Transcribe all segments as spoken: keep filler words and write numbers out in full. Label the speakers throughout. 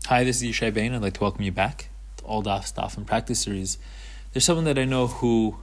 Speaker 1: Hi, this is Yishai Bain. I'd like to welcome you back to All Daf Stuff and Practice Series. There's someone that I know who,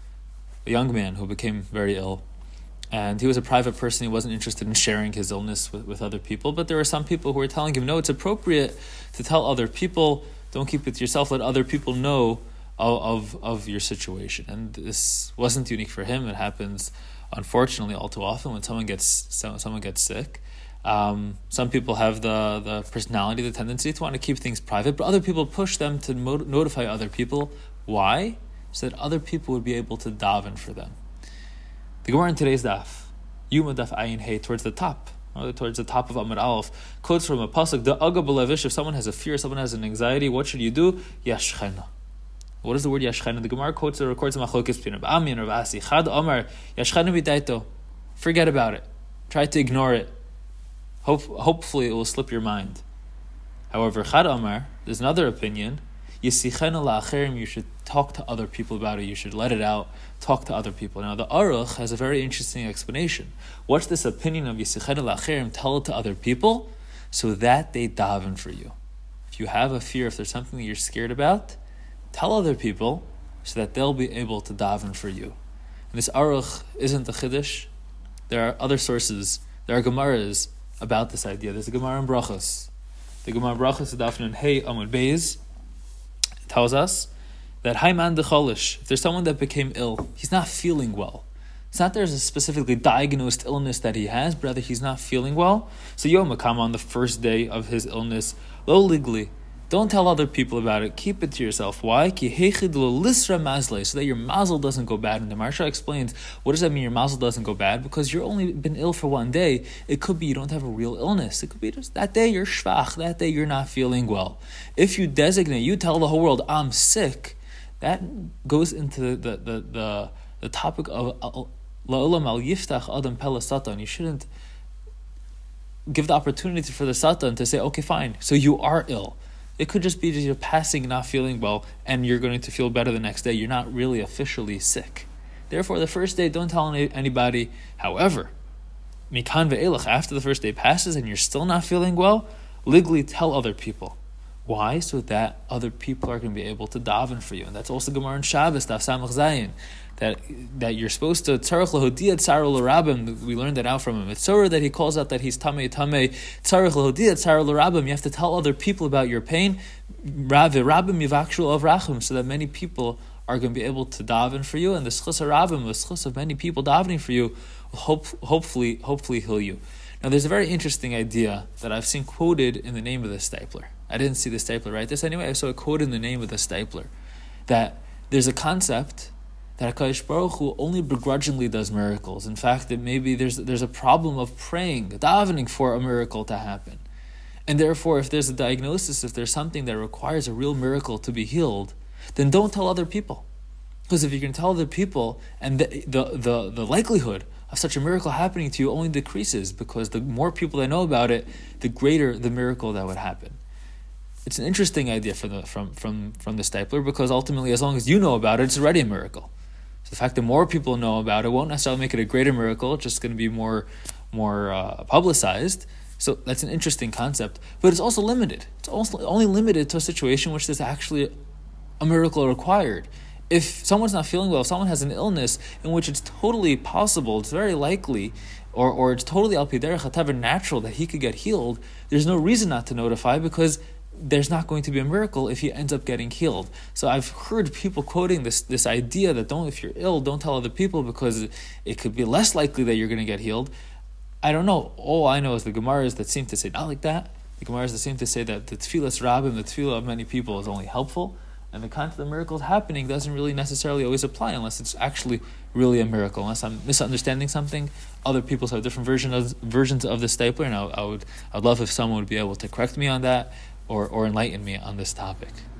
Speaker 1: a young man who became very ill, and he was a private person. He wasn't interested in sharing his illness with, with other people, but there were some people who were telling him, no, it's appropriate to tell other people, don't keep it to yourself, let other people know of, of, of your situation. And this wasn't unique for him. It happens, unfortunately, all too often when someone gets someone gets sick. Um, some people have the, the personality, the tendency to want to keep things private, but other people push them to mo- notify other people. Why? So that other people would be able to daven for them. The Gemara in today's daf, Yuma daf ayin hey, towards the top, or towards the top of Amud Aleph, quotes from a pasuk, the aga b'levish, if someone has a fear, someone has an anxiety, what should you do? Yashchena. What is the word yashchena? The Gemara quotes or records a machlokes between Rav Ami and Rav Asi. Chad Omar, yashchena b'daito. Forget about it. Try to ignore it. Hope, hopefully it will slip your mind. However, Chad Amar, there's another opinion. Yisichena la'acherim, you should talk to other people about it. You should let it out. Talk to other people. Now, the Aruch has a very interesting explanation. What's this opinion of Yisichena la'acherim? Tell it to other people so that they daven for you. If you have a fear, if there's something that you're scared about, tell other people so that they'll be able to daven for you. And this Aruch isn't a Chiddush. There are other sources. There are Gemaras about this idea. There's a Gemara in Brachos. The Gemara in Brachos, the Dafnan Hey Amud Beis, tells us that Hayman Decholish, if there's someone that became ill, he's not feeling well. It's not there's a specifically diagnosed illness that he has, but rather he's not feeling well. So Yom HaKama, on the first day of his illness, lo legally, don't tell other people about it. Keep it to yourself. Why? Ki heichid lo lisra mazle, so that your mazel doesn't go bad. And the Maharsha explains, what does that mean your mazel doesn't go bad? Because you're only been ill for one day. It could be you don't have a real illness. It could be just that day you're shvach, that day you're not feeling well. If you designate, you tell the whole world, I'm sick, that goes into the the the, the, the topic of la'olam al yiftach adam pela satan. You shouldn't give the opportunity for the satan to say, okay, fine, so you are ill. It could just be that you're passing, not feeling well, and you're going to feel better the next day. You're not really officially sick. Therefore, the first day, don't tell any, anybody. However, mikan ve'elach, after the first day passes and you're still not feeling well, legally tell other people. Why? So that other people are going to be able to daven for you. And that's also Gemara in Shabbos, Daf Samach Zayin, that that you're supposed to tzarech lahodiyah tzar l'rabim. We learned that out from him. It's tzara that he calls out that he's tamei tamei. Tzarech lahodiyah tzar l'rabim. You have to tell other people about your pain. Rav rabim yivakshul of rachum, so that many people are going to be able to daven for you, and the schus harabim, the schus of many people davening for you, will hope, hopefully hopefully heal you. Now, there's a very interesting idea that I've seen quoted in the name of the Stapler. I didn't see the Stapler write this anyway. I saw it quoted in the name of the Stapler, that there's a concept that HaKadosh Baruch Hu only begrudgingly does miracles. In fact, that maybe there's there's a problem of praying, davening for a miracle to happen. And therefore, if there's a diagnosis, if there's something that requires a real miracle to be healed, then don't tell other people. Because if you can tell other people, and the the the, the likelihood of such a miracle happening to you only decreases, because the more people that know about it, the greater the miracle that would happen. It's an interesting idea for the, from, from, from the Stapler, because ultimately, as long as you know about it, it's already a miracle. So the fact that more people know about it won't necessarily make it a greater miracle. It's just going to be more more uh, publicized. So that's an interesting concept. But it's also limited. It's also only limited to a situation in which there's actually a miracle required. If someone's not feeling well, if someone has an illness in which it's totally possible, it's very likely, or or it's totally al pi derech hatav, natural that he could get healed, there's no reason not to notify, because there's not going to be a miracle if he ends up getting healed. So I've heard people quoting this this idea that don't, if you're ill, don't tell other people because it could be less likely that you're going to get healed. I don't know. All I know is the Gemaras that seem to say not like that. The Gemaras that seem to say that the tefillas rabbim, the tefillah of many people, is only helpful, and the concept of miracles happening doesn't really necessarily always apply unless it's actually really a miracle. Unless I'm misunderstanding something, other people have different version of, versions of the Stapler, and I, I would I'd love if someone would be able to correct me on that, or, or enlighten me on this topic.